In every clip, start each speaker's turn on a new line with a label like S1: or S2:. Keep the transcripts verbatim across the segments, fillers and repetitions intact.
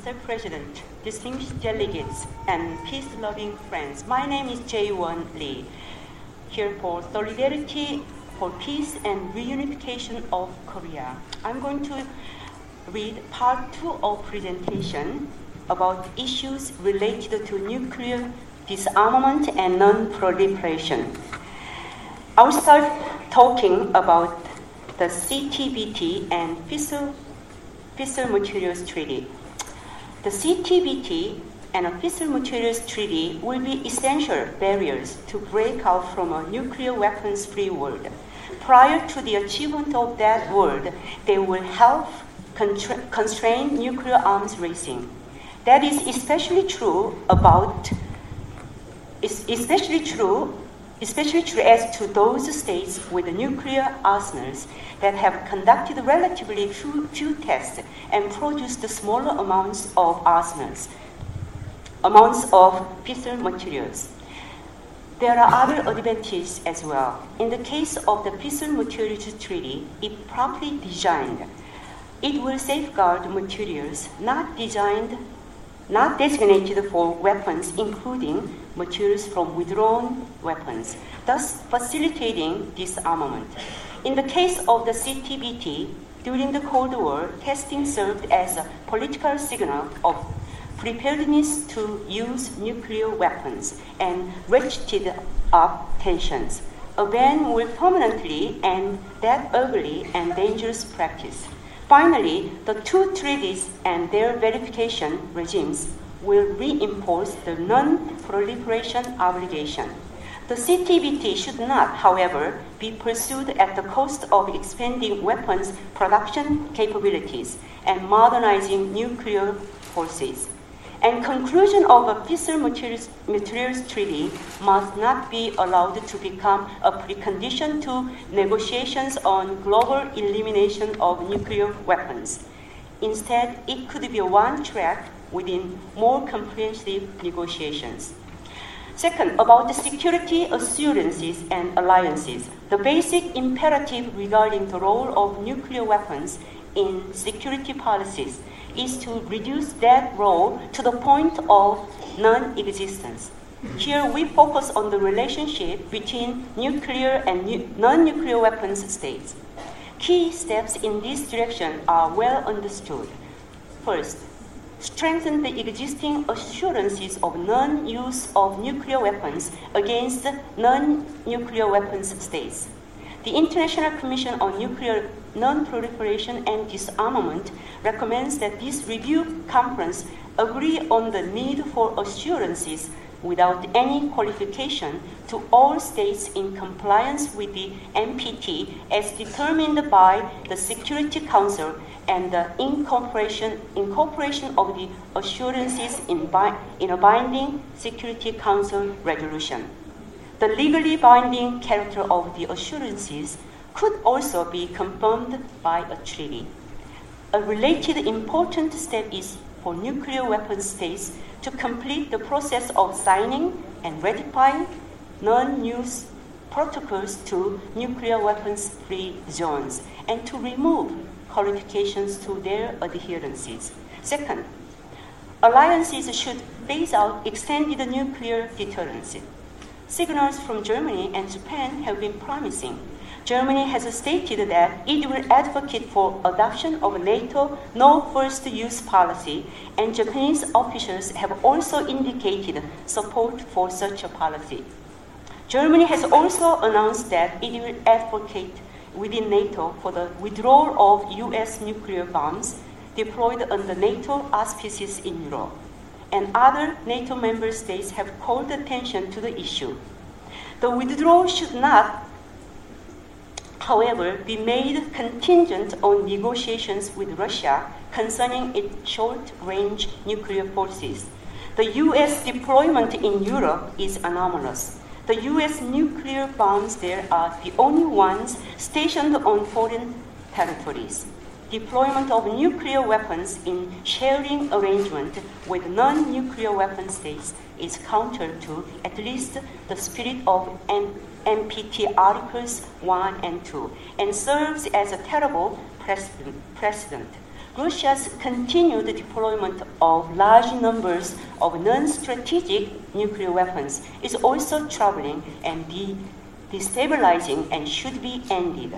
S1: Mister President, distinguished delegates, and peace-loving friends. My name is Jae-won Lee, here for Solidarity for Peace and Reunification of Korea. I'm going to read part two of presentation about issues related to nuclear disarmament and non-proliferation. I'll start talking about the C T B T and Fissile, Fissile Materials Treaty. The C T B T and a Fissile Materials Treaty will be essential barriers to break out from a nuclear weapons-free world. Prior to the achievement of that world, they will help contra- constrain nuclear arms racing. That is especially true about, especially true, especially true as to those states with nuclear arsenals that have conducted relatively few, few tests and produced smaller amounts of arsenals, amounts of fissile materials. There are other advantages as well. In the case of the Fissile Materials Treaty, if properly designed, it will safeguard materials not designed, not designated for weapons, including materials from withdrawn weapons, thus facilitating disarmament. In the case of the C T B T, during the Cold War, testing served as a political signal of preparedness to use nuclear weapons and ratcheted up tensions. A ban will permanently end that ugly and dangerous practice. Finally, the two treaties and their verification regimes will reinforce the non-proliferation obligation. The C T B T should not, however, be pursued at the cost of expanding weapons production capabilities and modernizing nuclear forces. And conclusion of a Fissile Materials, Materials Treaty must not be allowed to become a precondition to negotiations on global elimination of nuclear weapons. Instead, it could be one track within more comprehensive negotiations. Second, about the security assurances and alliances. The basic imperative regarding the role of nuclear weapons in security policies is to reduce that role to the point of non-existence. Here we focus on the relationship between nuclear and nu- non-nuclear weapons states. Key steps in this direction are well understood. First, strengthen the existing assurances of non-use of nuclear weapons against non-nuclear weapons states. The International Commission on Nuclear Non-Proliferation and Disarmament recommends that this review conference agree on the need for assurances without any qualification to all states in compliance with the N P T as determined by the Security Council and the incorporation, incorporation of the assurances in, bi- in a binding Security Council resolution. The legally binding character of the assurances could also be confirmed by a treaty. A related important step is for nuclear weapon states to complete the process of signing and ratifying non-use protocols to nuclear weapons-free zones and to remove qualifications to their adherences. Second, alliances should phase out extended nuclear deterrence. Signals from Germany and Japan have been promising. Germany has stated that it will advocate for adoption of a NATO no-first-use policy, and Japanese officials have also indicated support for such a policy. Germany has also announced that it will advocate within NATO for the withdrawal of U S nuclear bombs deployed under NATO auspices in Europe. And other NATO member states have called attention to the issue. The withdrawal should not, however, be made contingent on negotiations with Russia concerning its short-range nuclear forces. The U S deployment in Europe is anomalous. The U S nuclear bombs there are the only ones stationed on foreign territories. Deployment of nuclear weapons in sharing arrangement with non-nuclear weapon states is counter to at least the spirit of N P T Articles one and two and serves as a terrible precedent. precedent. Russia's continued deployment of large numbers of non-strategic nuclear weapons is also troubling and de destabilizing and should be ended.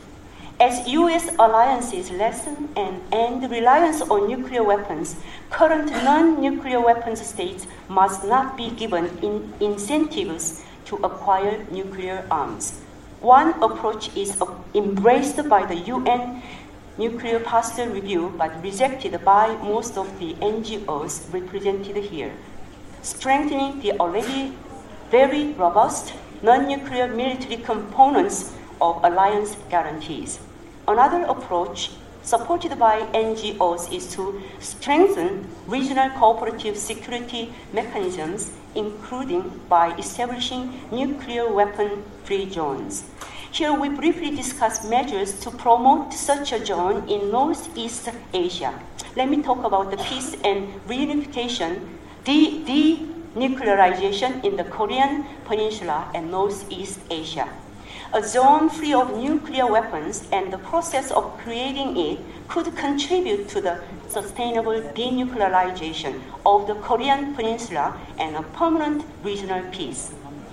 S1: As U S alliances lessen and end reliance on nuclear weapons, current non-nuclear weapons states must not be given in incentives to acquire nuclear arms. One approach is embraced by the U N Nuclear Posture Review but rejected by most of the N G Os represented here, strengthening the already very robust non-nuclear military components of alliance guarantees. Another approach supported by N G Os is to strengthen regional cooperative security mechanisms, including by establishing nuclear weapon-free zones. Here we briefly discuss measures to promote such a zone in Northeast Asia. Let me talk about the peace and reunification, de denuclearization in the Korean Peninsula and Northeast Asia. A zone free of nuclear weapons and the process of creating it could contribute to the sustainable denuclearization of the Korean Peninsula and a permanent regional peace.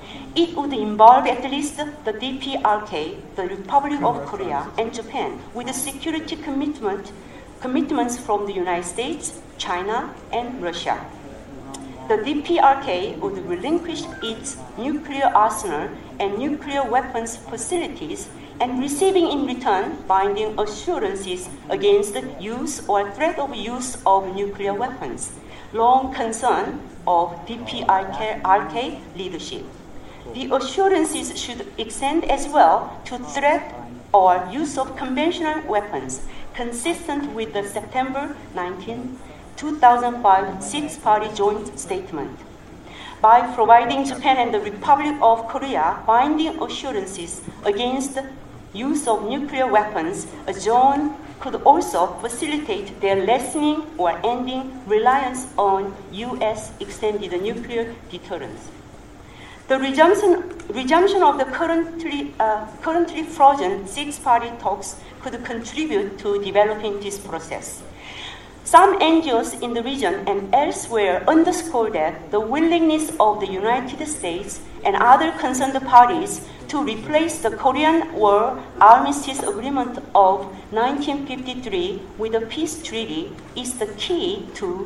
S1: It would involve at least the D P R K, the Republic of Korea, and Japan, with the security commitment, commitments from the United States, China, and Russia. The D P R K would relinquish its nuclear arsenal and nuclear weapons facilities and receiving in return binding assurances against the use or threat of use of nuclear weapons, long concern of D P R K leadership. The assurances should extend as well to threat or use of conventional weapons, consistent with the September nineteenth, two thousand five Six-Party Joint Statement. By providing Japan and the Republic of Korea binding assurances against the use of nuclear weapons, a zone could also facilitate their lessening or ending reliance on U S extended nuclear deterrence. The resumption, resumption of the currently, uh, currently frozen six-party talks could contribute to developing this process. Some N G Os in the region and elsewhere underscore that the willingness of the United States and other concerned parties to replace the Korean War Armistice Agreement of nineteen fifty-three with a peace treaty is the key to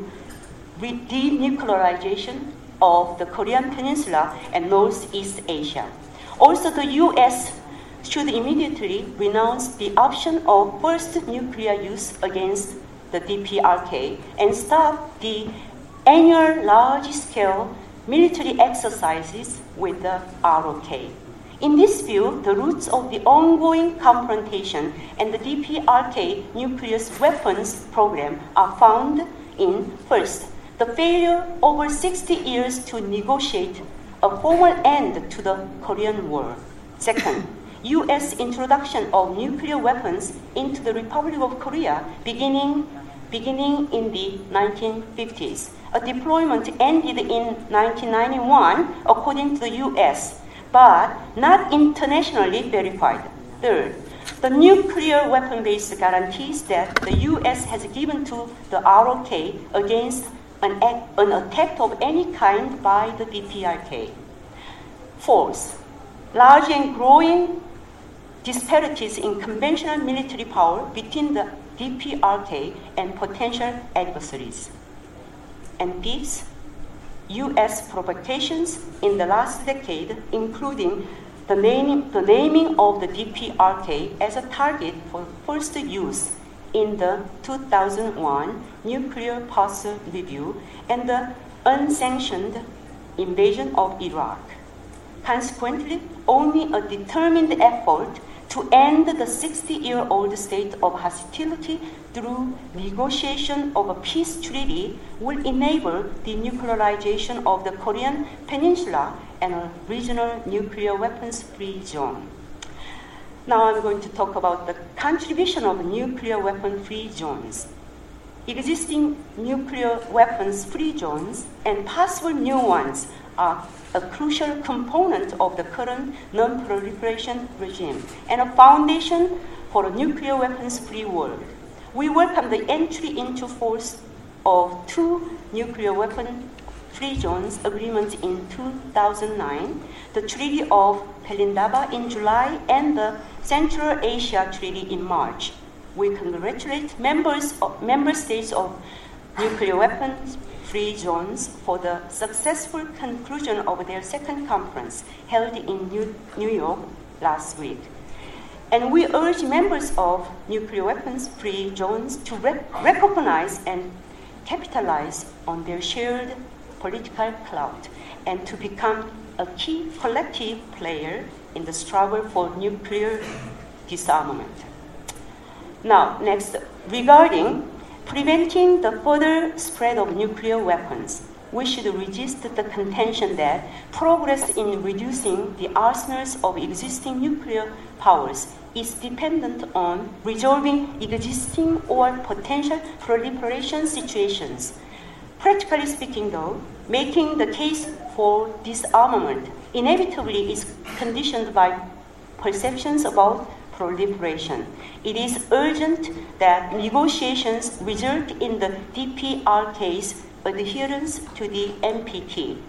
S1: denuclearization of the Korean Peninsula and Northeast Asia. Also, the U S should immediately renounce the option of first nuclear use against the D P R K and stop the annual large-scale military exercises with the R O K. In this view, the roots of the ongoing confrontation and the D P R K nuclear weapons program are found in, first, the failure over sixty years to negotiate a formal end to the Korean War. Second, U S introduction of nuclear weapons into the Republic of Korea beginning, beginning in the nineteen fifties. A deployment ended in nineteen ninety-one according to the U S, but not internationally verified. Third, the nuclear weapon-based guarantees that the U S has given to the R O K against An, act, an attack of any kind by the D P R K. Fourth, large and growing disparities in conventional military power between the D P R K and potential adversaries. And fifth, U S provocations in the last decade, including the naming, the naming of the D P R K as a target for first use in the two thousand one Nuclear Posture Review and the unsanctioned invasion of Iraq. Consequently, only a determined effort to end the sixty-year-old state of hostility through negotiation of a peace treaty will enable the denuclearization of the Korean Peninsula and a regional nuclear weapons-free zone. Now I'm going to talk about the contribution of nuclear weapon-free zones. Existing nuclear weapons-free zones and possible new ones are a crucial component of the current non-proliferation regime and a foundation for a nuclear weapons-free world. We welcome the entry into force of two nuclear weapon-free zones agreements in two thousand nine, the Treaty of Pelindaba in July, and the Central Asia Treaty in March. We congratulate members of, member states of nuclear weapons-free zones for the successful conclusion of their second conference held in New, New York last week. And we urge members of nuclear weapons-free zones to rec- recognize and capitalize on their shared political clout and to become a key collective player in the struggle for nuclear disarmament. Now, next, regarding preventing the further spread of nuclear weapons, we should resist the contention that progress in reducing the arsenals of existing nuclear powers is dependent on resolving existing or potential proliferation situations. Practically speaking, though, making the case for disarmament inevitably is conditioned by perceptions about proliferation. It is urgent that negotiations result in the D P R K's adherence to the N P T.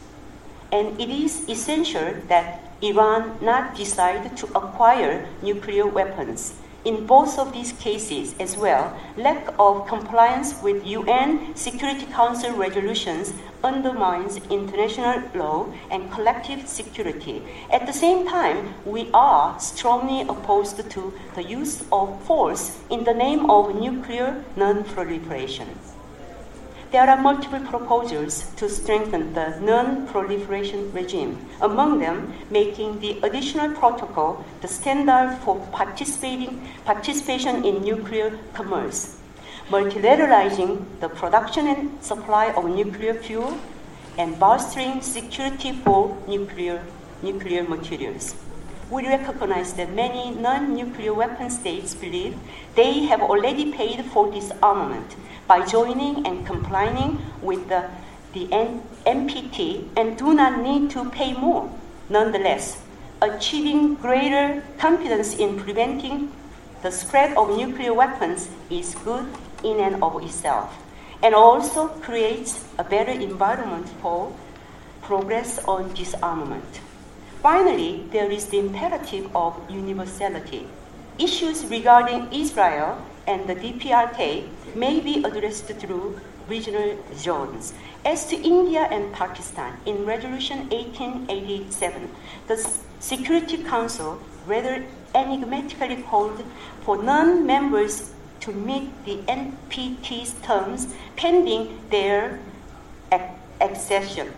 S1: And it is essential that Iran not decide to acquire nuclear weapons. In both of these cases as well, lack of compliance with U N Security Council resolutions undermines international law and collective security. At the same time, we are strongly opposed to the use of force in the name of nuclear non-proliferation. There are multiple proposals to strengthen the non-proliferation regime, among them making the additional protocol the standard for participating, participation in nuclear commerce, multilateralizing the production and supply of nuclear fuel, and bolstering security for nuclear, nuclear materials. We recognize that many non-nuclear weapon states believe they have already paid for disarmament by joining and complying with the, the N P T and do not need to pay more. Nonetheless, achieving greater confidence in preventing the spread of nuclear weapons is good in and of itself, and also creates a better environment for progress on disarmament. Finally, there is the imperative of universality. Issues regarding Israel and the D P R K may be addressed through regional zones. As to India and Pakistan, in Resolution eighteen eighty-seven, the Security Council rather enigmatically called for non-members to meet the N P T's terms pending their ac- accession.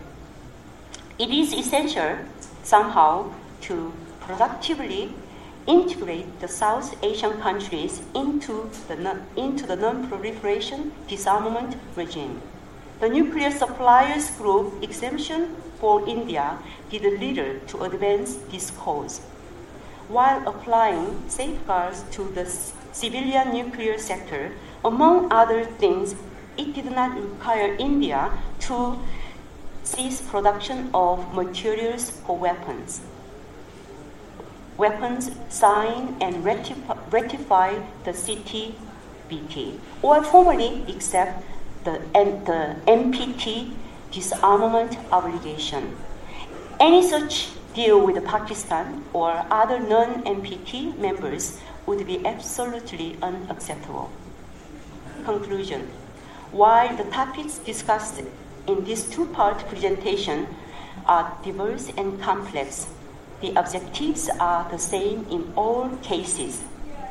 S1: It is essential somehow to productively integrate the South Asian countries into the, non- into the non-proliferation disarmament regime. The Nuclear Suppliers Group exemption for India did little to advance this cause. While applying safeguards to the c- civilian nuclear sector, among other things, it did not require India to cease production of materials for weapons. Weapons sign and ratify, ratify the C T B T, or formally accept the, the N P T disarmament obligation. Any such deal with Pakistan or other non-N P T members would be absolutely unacceptable. Conclusion. While the topics discussed in this two-part presentation are diverse and complex, the objectives are the same in all cases.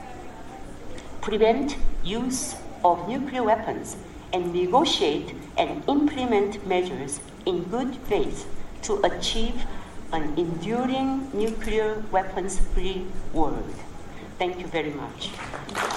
S1: Prevent use of nuclear weapons and negotiate and implement measures in good faith to achieve an enduring nuclear weapons-free world. Thank you very much.